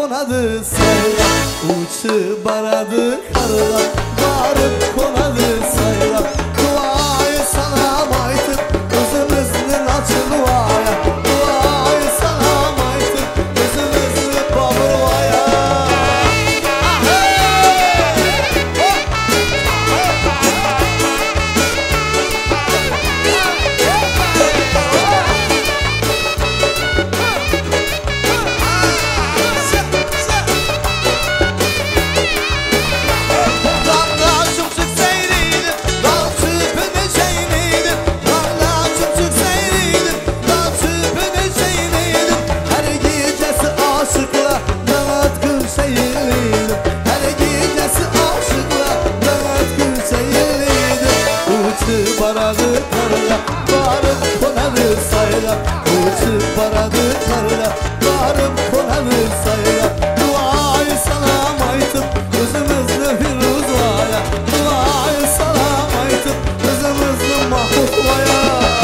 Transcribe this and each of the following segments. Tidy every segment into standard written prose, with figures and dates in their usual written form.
konadı sayla, uçup baradı karla, varıp konadı sayla. Duayı salam aytıp gözümüzün açı duaya, duayı salam aytıp gözümüzün babırvaya. Baradı karla, varıp konadı sayla, uçup baradı karla, varıp konadı sayla. Duayı salam aytıp gözümüzlü Firuzvaya, duayı salam aytıp gözümüzlü Mahmutvaya.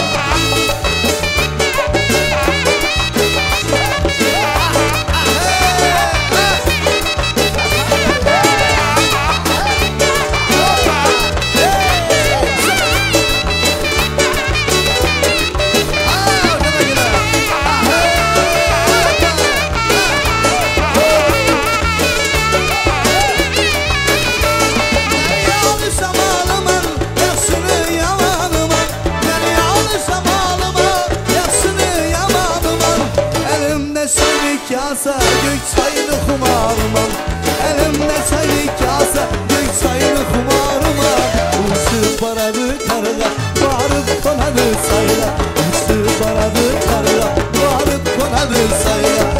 Kasa gök çayını kumarıman, elimde çaylı kasa gök çayını kumarıman. Uçup baradı karla, varıp konadı sayla, uçup baradı karla, varıp konadı sayla.